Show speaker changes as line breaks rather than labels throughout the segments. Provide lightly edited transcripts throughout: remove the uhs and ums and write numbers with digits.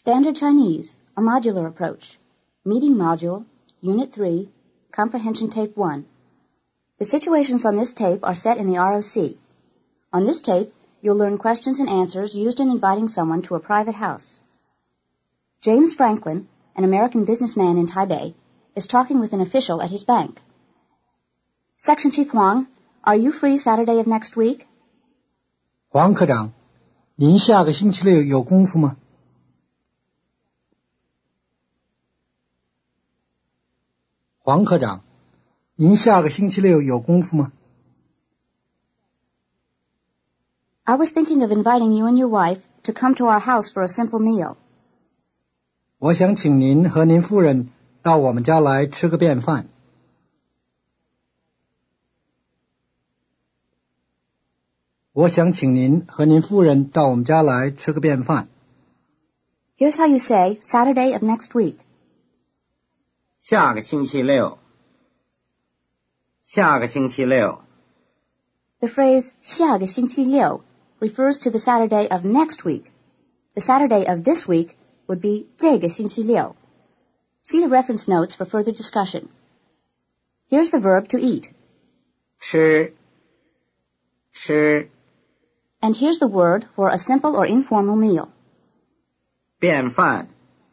Standard Chinese, a modular approach. Meeting module, Unit 3, Comprehension Tape 1. The situations on this tape are set in the ROC. On this tape, you'll learn questions and answers used in inviting someone to a private house. James Franklin, an American businessman in Taipei, is talking with an official at his bank. Section Chief Huang, are you free Saturday of next week?
黄科长，您下个星期六有功夫吗？黄科长，您下个星期六有功夫吗？
I was thinking of inviting you and your wife to come to our house for a simple meal.
我想请您和您夫人到我们家来吃个便饭。我想请您和您夫人到我们家来吃个便饭。
Here's how you say Saturday of next week.
下个星期六，下个星期六。
The phrase 下个星期六 refers to the Saturday of next week. The Saturday of this week would be 这个星期六. See the reference notes for further discussion. Here's the verb to eat.
吃，吃。
And here's the word for a simple or informal meal.
便饭，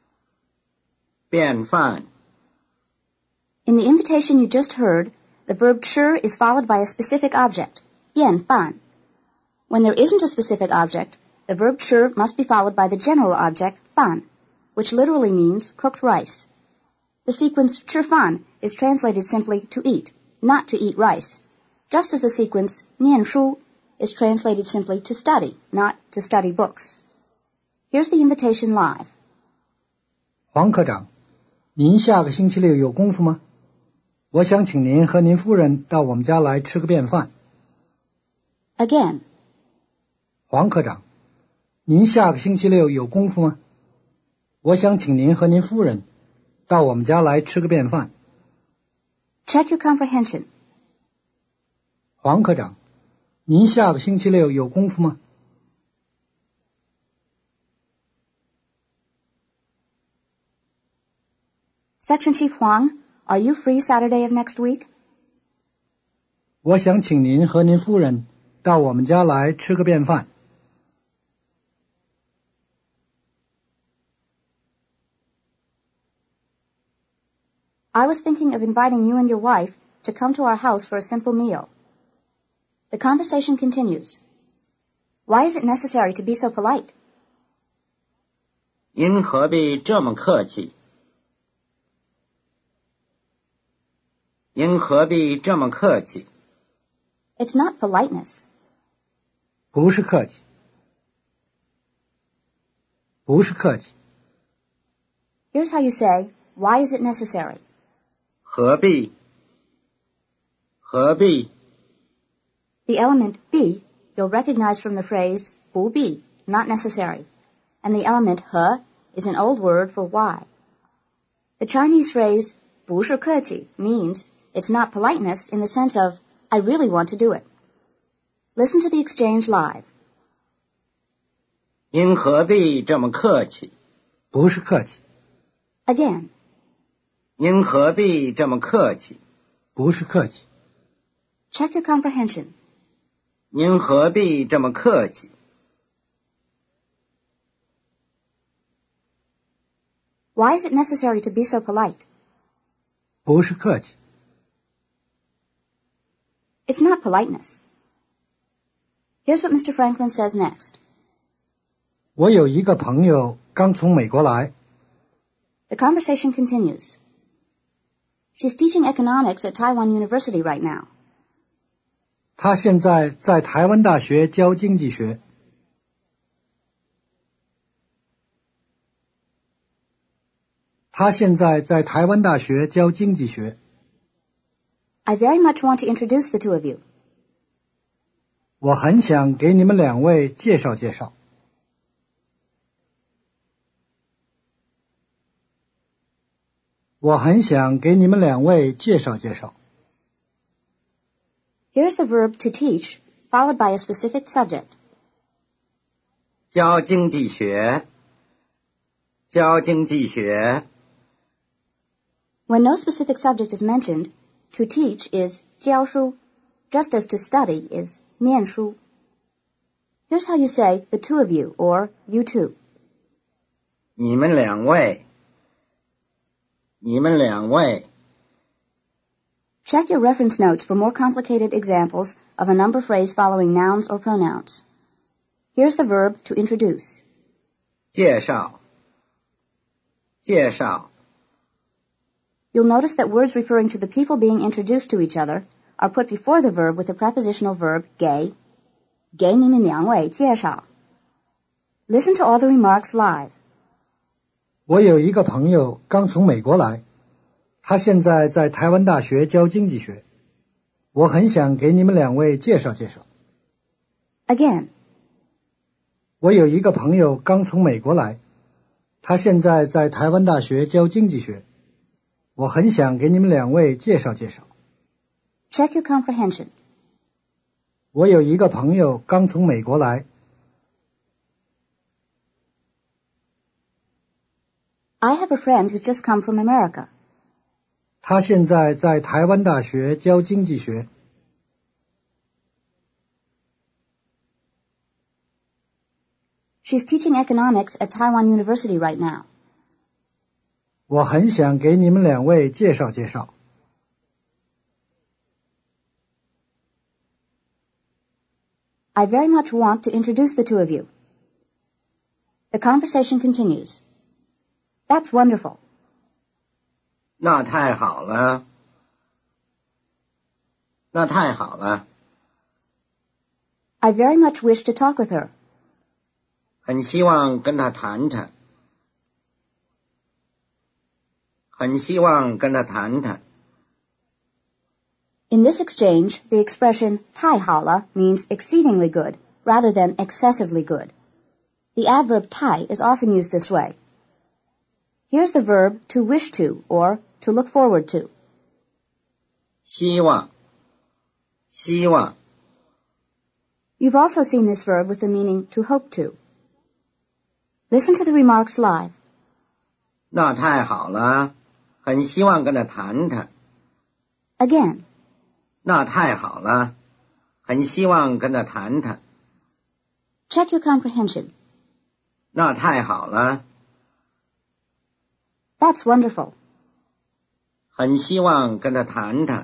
便饭。
In the invitation you just heard, the verb 吃 is followed by a specific object, 便饭. When there isn't a specific object, the verb 吃 must be followed by the general object, 饭, which literally means cooked rice. The sequence 吃饭 is translated simply to eat, not to eat rice, just as the sequence 念书 is translated simply to study, not to study books. Here's the invitation live.
黄科长，您下个星期六有功夫吗？我想请您和您夫人到我们家来吃个便饭。
Again.
黄科长，您下个星期六有功夫吗？我想请您和您夫人到我们家来吃个便饭。
Check your comprehension.
黄科长，您下个星期六有功夫吗？
Section Chief Huang, are you free Saturday of next week?
我想请您和您夫人到我们家来吃个便饭。
I was thinking of inviting you and your wife to come to our house for a simple meal. The conversation continues. Why is it necessary to be so polite?
您何必这么客气？您何必这么客气？
It's not politeness.
不是客气，不是客气。
Here's how you say, why is it necessary?
何必？何必？
The element be you'll recognize from the phrase 不必, not necessary, and the element 和 is an old word for why. The Chinese phrase 不是客气 means it's not politeness in the sense of I really want to do it. Listen to the exchange live.
您何必这么客气？
不是客气，
Again.
您何必这么客气？
不是客气。
Check your comprehension.
您何必这么客气？
Why is it necessary to be so polite?
不是客气，
It's not politeness. Here's what Mr. Franklin says next.
我有一个朋友刚从美国来，
The conversation continues. She's teaching economics at Taiwan University right now.
他现在在台湾大学教经济学。他现在在台湾大学教经济学。
I very much want to introduce the two of you.
我很想给你们两位介绍介绍。我很想给你们两位介绍介绍。
Here's the verb to teach, followed by a specific subject.
教经济学， 教经济学。
When no specific subject is mentioned, to teach is 教书, just as to study is 念书. Here's how you say the two of you or you two.
你们两位，你们两位。
Check your reference notes for more complicated examples of a number phrase following nouns or pronouns. Here's the verb to introduce.
介绍，介绍。
You'll notice that words referring to the people being introduced to each other are put before the verb with the prepositional verb 给你们两位介绍. Listen to all the remarks live.
我有一个朋友刚从美国来，他现在在台湾大学教经济学，我很想给你们两位介绍介绍。
Again.
我有一个朋友刚从美国来，他现在在台湾大学教经济学，我很想给你们两位介绍介绍。
Check your comprehension.
我有一个朋友刚从美国来。
I have a friend who's just come from America.
他现在在台湾大学教经济学。
She's teaching economics at Taiwan University right now.
我很想给你们两位介绍介绍。
I very much want to introduce the two of you. The conversation continues. That's wonderful.
那太好了，那太好了。
I very much wish to talk with her.
很希望跟他谈谈，很希望跟他谈谈。
In this exchange, the expression 太好了 means exceedingly good rather than excessively good. The adverb 太 is often used this way. Here's the verb to wish to or to look forward to.
希望，希望。
You've also seen this verb with the meaning to hope to. Listen to the remarks live.
那太好了，很希望跟他谈谈。
Again.
那太好了，很希望跟他谈谈。
Check your comprehension.
那太好了，
That's wonderful.
很希望跟他谈谈。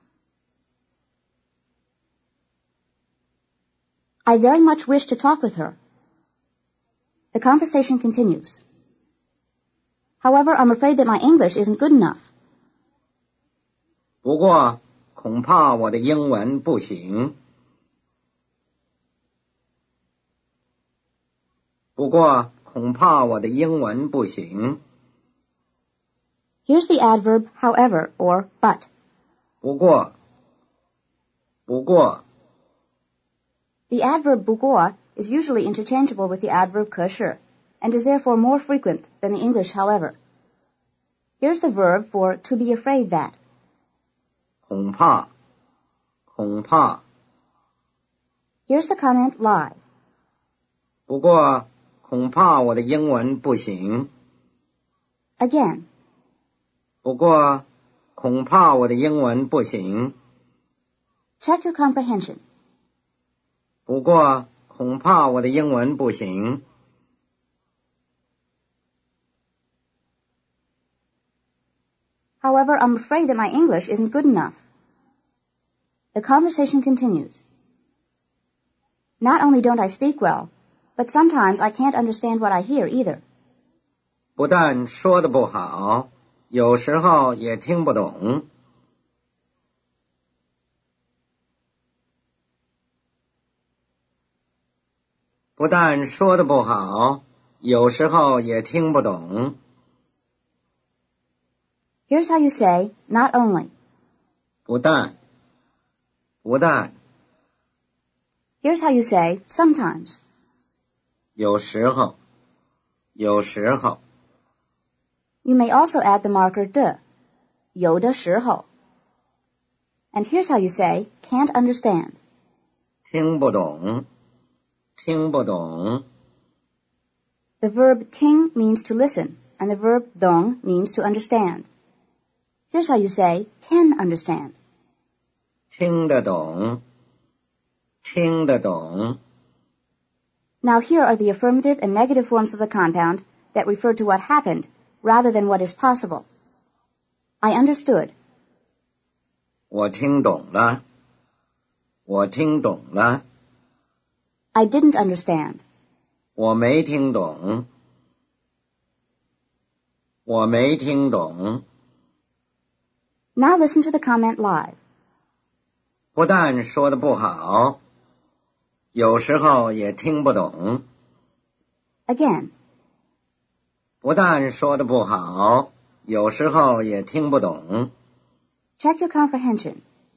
I very much wish to talk with her. The conversation continues. However, I'm afraid that my English isn't good enough.
不过恐怕我的英文不行。不过恐怕我的英文不行。
Here's the adverb however or but.
不过，不过。
The adverb 不过 is usually interchangeable with the adverb 可是 and is therefore more frequent than the English however. Here's the verb for to be afraid that.
恐怕，恐怕。
Here's the comment live.
不过恐怕我的英文不行。
Again.
不过恐怕我的英文不行。
Check your comprehension.
不过恐怕我的英文不行。
However, I'm afraid that my English isn't good enough. The conversation continues. Not only don't I speak well, but sometimes I can't understand what I hear either.
不但说得不好，有时候也听不懂。不但说得不好，有时候也听不懂。
Here's how you say not only.
不但，不但。
Here's how you say sometimes.
有时候，有时候。
You may also add the marker 的，有的时候. And here's how you say can't understand.
听不懂，听不懂。
The verb听 means to listen, and the verb懂 means to understand. Here's how you say can understand.
听得懂，听得懂。
Now here are the affirmative and negative forms of the compound that refer to what happened rather than what is possible. I understood.
我听懂了，我听懂了。
I didn't understand.
我没听懂，我没听懂。
Now listen to the comment live.
不但说得不好，有时候也听不懂。
Again.
不但说得不好，有时候也听不懂。
Check your comprehension.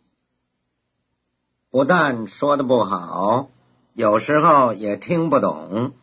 不但说得不好，有时候也听不懂。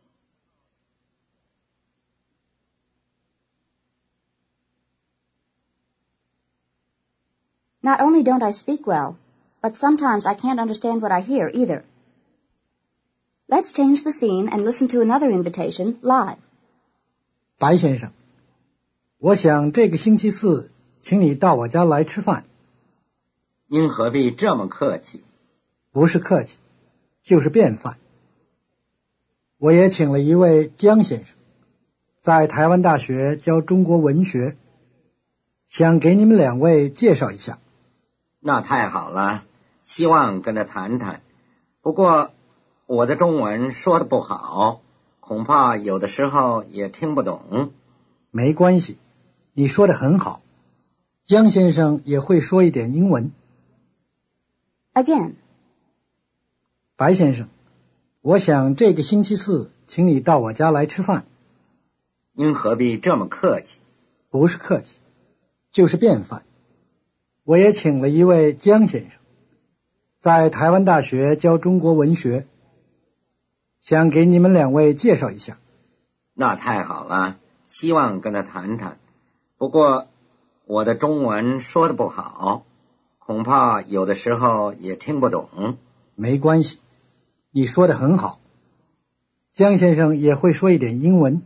Not only don't I speak well, but sometimes I can't understand what I hear either. Let's change the scene and listen to another invitation live.
白先生，我想这个星期四请你到我家来吃饭。
您何必这么客气？
不是客气，就是便饭。我也请了一位江先生，在台湾大学教中国文学，想给你们两位介绍一下。
那太好了，希望跟他谈谈。不过我的中文说得不好，恐怕有的时候也听不懂。
没关系，你说得很好。江先生也会说一点英文。
Again.
白先生，我想这个星期四请你到我家来吃饭。
您何必这么客气？
不是客气，就是便饭。我也请了一位江先生，在台湾大学教中国文学，想给你们两位介绍一下。
那太好了，希望跟他谈谈。不过我的中文说得不好，恐怕有的时候也听不懂。
没关系，你说得很好。江先生也会说一点英文。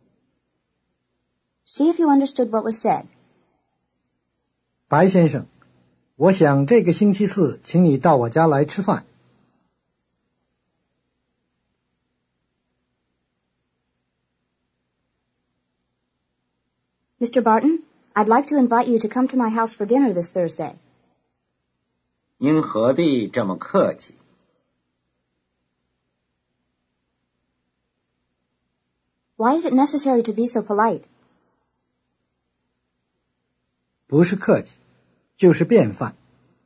See if you understood what was said.
白先生，我想这个星期四请你到我家来吃饭。
Mr. Barton, I'd like to invite you to come to my house for dinner this Thursday.
您何必这么客气？
Why is it necessary to be so polite?
不是客气，就是便饭。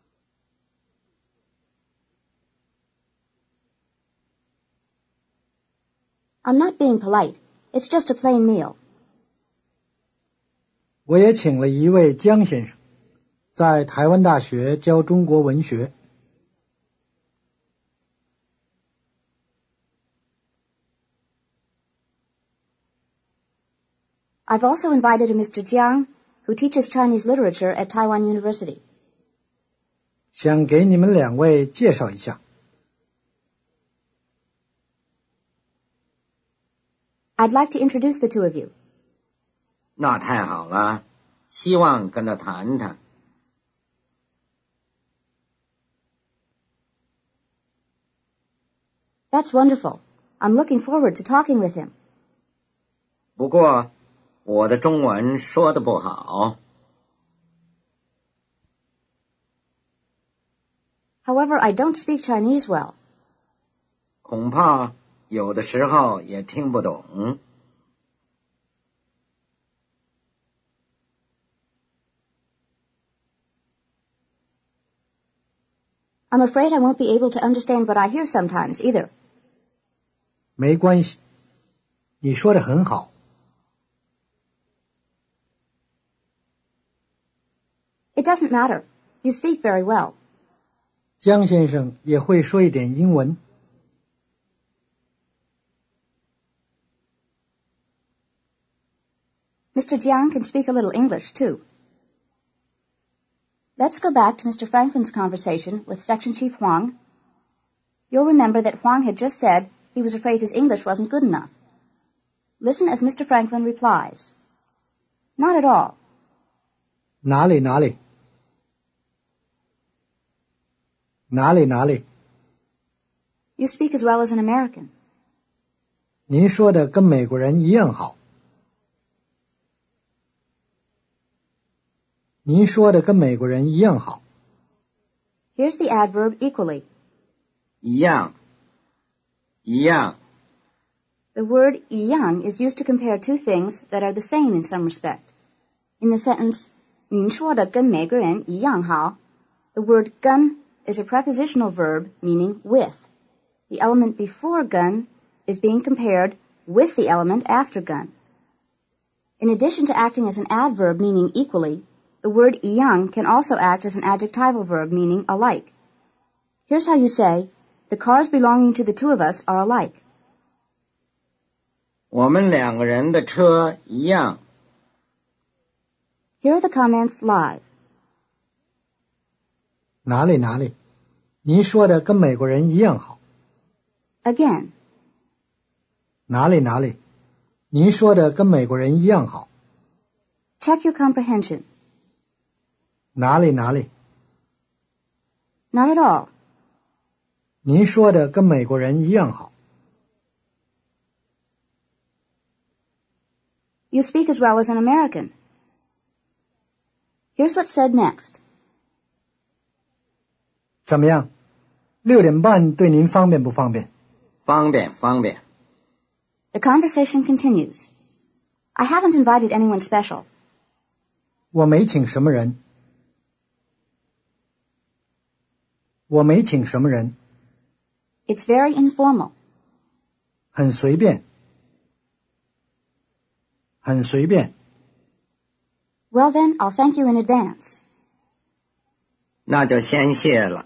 I'm not being polite. It's just a plain meal.
我也请了一位江先生，在台湾大学教中国文学。
I've also invited a Mr. Jiang, who teaches Chinese literature at Taiwan University.
想给你们两位介绍一下。
I'd like to introduce the two of you.
那太好了，希望跟他谈谈。
That's wonderful. I'm looking forward to talking with him.
不过我的中文说得不好。
However, I don't speak Chinese well.
恐怕有的时候也听不懂。
I'm afraid I won't be able to understand what I hear sometimes either.
没关系，你说得很好。
It doesn't matter. You speak very well.
江先生也会说一点英文。
Mr. Jiang can speak a little English, too. Let's go back to Mr. Franklin's conversation with Section Chief Huang. You'll remember that Huang had just said he was afraid his English wasn't good enough. Listen as Mr. Franklin replies. Not at all.
哪里哪里？哪里哪里？
You speak as well as an American.
您说的跟美国人一样好。您说的跟美国人一样好。
Here's the adverb equally.
一样，一样。
The word 一样 is used to compare two things that are the same in some respect. In the sentence, 您说的跟美国人一样好, the word 跟 is a prepositional verb meaning with. The element before 跟 is being compared with the element after 跟. In addition to acting as an adverb meaning equally, the word 一样 can also act as an adjectival verb meaning alike. Here's how you say, the cars belonging to the two of us are alike.
我们两个人的车一样。
Here are the comments live.
哪里哪里？您说的跟美国人一样好。
Again.
哪里哪里？您说的跟美国人一样好。
Check your comprehension.
哪里哪里？
Not at all.
您说的跟美国人一样好。
You speak as well as an American. Here's what's said next.
怎么样？6点半对您方便不方便？
方便方便。
The conversation continues. I haven't invited anyone special.
我没请什么人。我没请什么人。
It's very informal.
很随便。很随便。
Well then, I'll thank you in advance.
那就先谢了。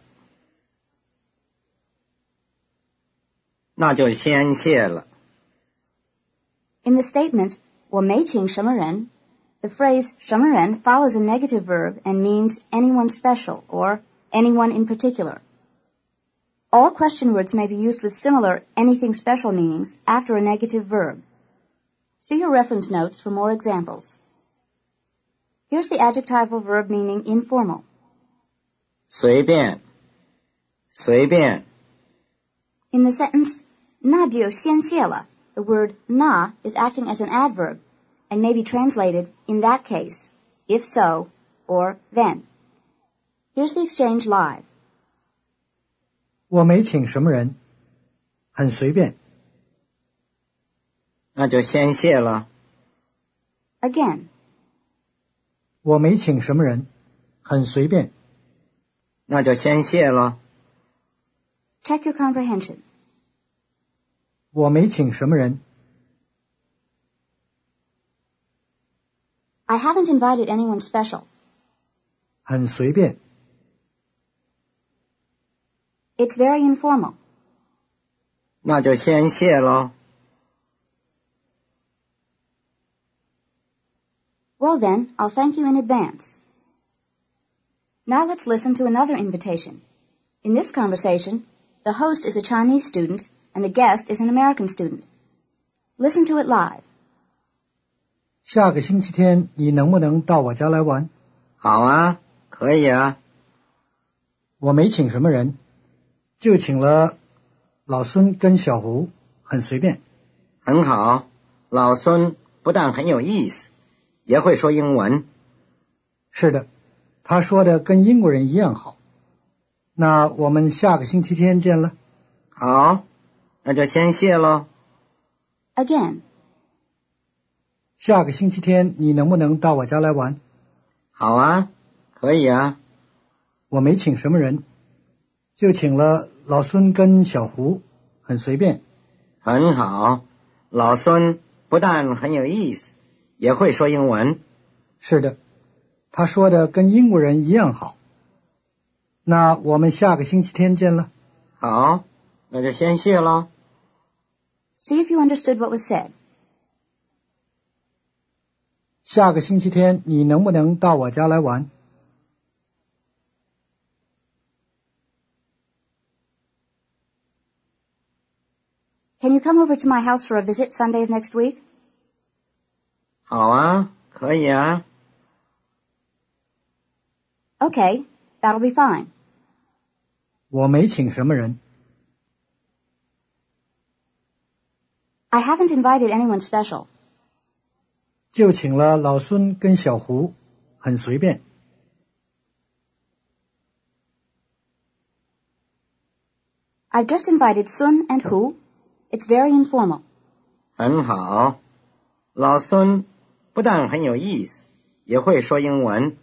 那就先谢了。
In the statement, 我没请什么人, the phrase 什么人 follows a negative verb and means anyone special or anyone in particular. All question words may be used with similar anything special meanings after a negative verb. See your reference notes for more examples. Here's the adjectival verb meaning informal.
随便，随便。
In the sentence, 那就先谢了, the word 那 is acting as an adverb and may be translated in that case, if so, or then. Here's the exchange live.
我没请什么人。很随便。
那就先谢了。
Again.
我没请什么人。很随便。
那就先谢了。
Check your comprehension.
我没请什么人。
I haven't invited anyone special.
很随便。
It's very informal.
那就先谢咯。
Well then, I'll thank you in advance. Now let's listen to another invitation. In this conversation, the host is a Chinese student and the guest is an American student. Listen to it live.
下个星期天你能不能到我家来玩？
好啊，可以啊。
我没请什么人，就请了老孙跟小胡，很随便。
很好，老孙不但很有意思，也会说英文。
是的，他说的跟英国人一样好。那我们下个星期天见了。
好，那就先谢咯。
Again.
下个星期天你能不能到我家来玩？
好啊，可以啊。
我没请什么人，就请了老孙跟小胡，很随便。
很好，老孙不但很有意思，也会说英文。
是的，他说的跟英国人一样好。那我们下个星期天见了。
好，那就先谢咯。
See if you understood what was said.
下个星期天你能不能到我家来玩？
Can you come over to my house for a visit Sunday of next week?
好啊，可以啊。
Okay, that'll be fine.
我没请什么人。
I haven't invited anyone special.
就请了老孙跟小胡，很随便。
I've just invited Sun and Hu. It's very informal.
很好，老孙不但很有意思，也会说英文。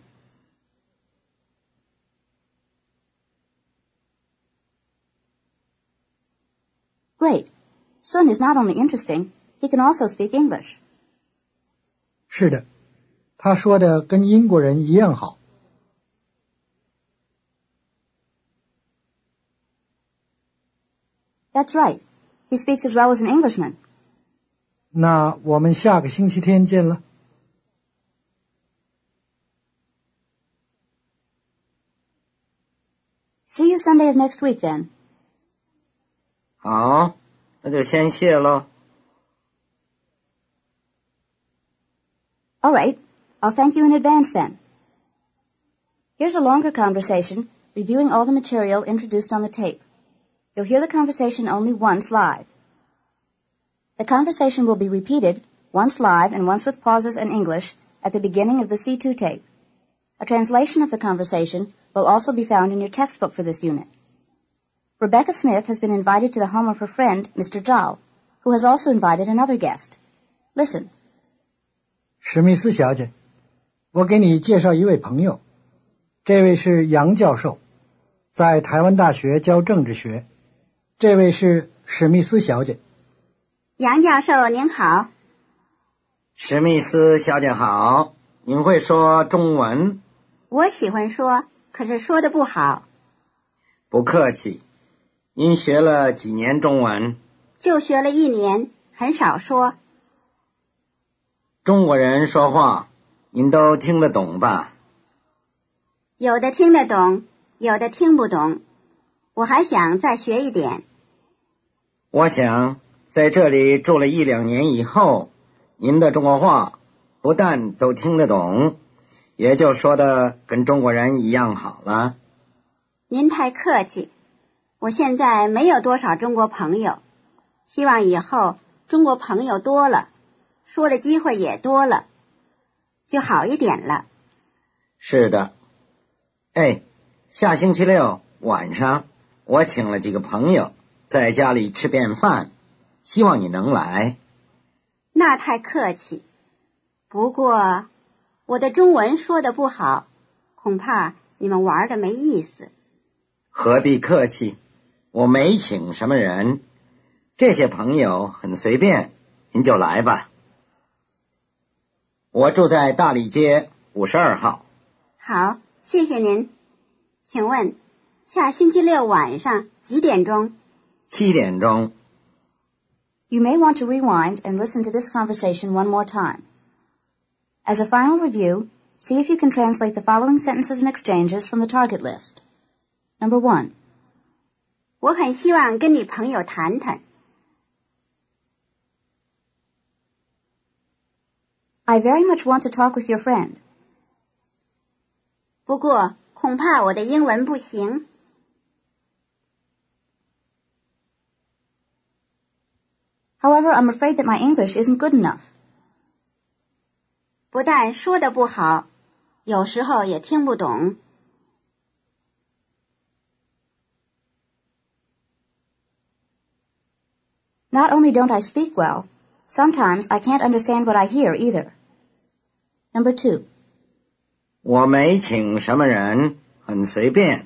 Great. Sun is not only interesting, he can also speak English.
是的，他说的跟英国人一样好。
That's right. He speaks as well as an Englishman.
那我们下个星期天见了。
See you Sunday of next week then.
好，那就先谢喽。
All right. I'll thank you in advance then. Here's a longer conversation reviewing all the material introduced on the tape. You'll hear the conversation only once live. The conversation will be repeated once live and once with pauses in English at the beginning of the C2 tape. A translation of the conversation will also be found in your textbook for this unit. Rebecca Smith has been invited to the home of her friend, Mr. Zhao, who has also invited another guest. Listen.
史密斯小姐，我给你介绍一位朋友，这位是杨教授，在台湾大学教政治学。这位是史密斯小姐。
杨教授您好。
史密斯小姐好，您会说中文？
我喜欢说，可是说得不好。
不客气。您学了几年中文？
就学了1年，很少说。
中国人说话，您都听得懂吧？
有的听得懂，有的听不懂。我还想再学一点。
我想在这里住了1-2年以后，您的中国话不但都听得懂，也就说的跟中国人一样好了。
您太客气，我现在没有多少中国朋友，希望以后中国朋友多了，说的机会也多了，就好一点了。
是的。哎，下星期六晚上我请了几个朋友在家里吃便饭，希望你能来。
那太客气，不过我的中文说得不好，恐怕你们玩得没意思。
何必客气，我没请什么人，这些朋友很随便，您就来吧。我住在大理街52号。
好，谢谢您。请问下星期六晚上几点钟
？7点钟。
You may want to rewind and listen to this conversation one more time. As a final review, see if you can translate the following sentences and exchanges from the target list. Number 1.
我很希望跟你朋友谈谈。
I very much want to talk with your friend.
不过恐怕我的英文不行。
However, I'm afraid that my English isn't good enough.
不但说得不好，有时候也听不懂。
Not only don't I speak well, sometimes I can't understand what I hear either. Number 2.
我没请什么人，很随便。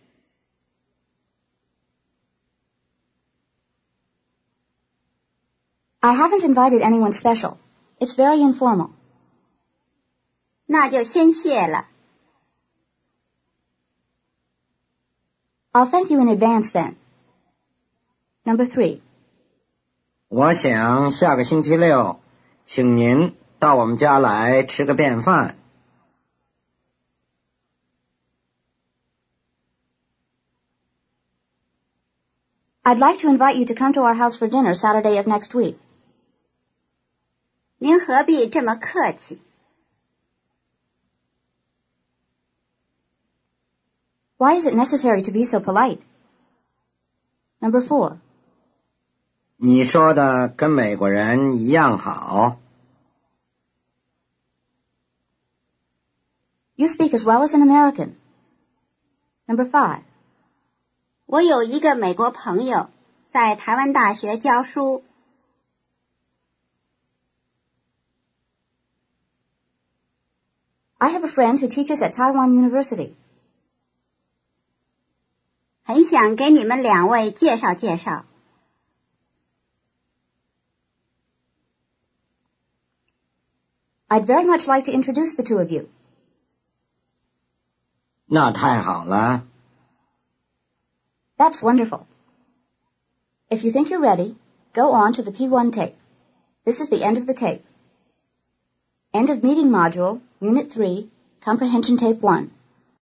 I haven't invited anyone special. It's very informal.
那就先谢了。
I'll thank you in advance then. Number 3.
我想下个星期六，请您到我们家来吃个便饭。
I'd like to invite you to come to our house for dinner Saturday of next week.
您何必这么客气？
Why is it necessary to be so polite? Number 4.
你说的跟美国人一样好。
You speak as well as an American. Number 5.
我有一个美国朋友在台湾大学教书。
I have a friend who teaches at Taiwan University.
很想给你们两位介绍介绍。
I'd very much like to introduce the two of you.
那太好了。
That's wonderful. If you think you're ready, go on to the P1 tape. This is the end of the tape. End of meeting module, Unit 3, Comprehension Tape 1.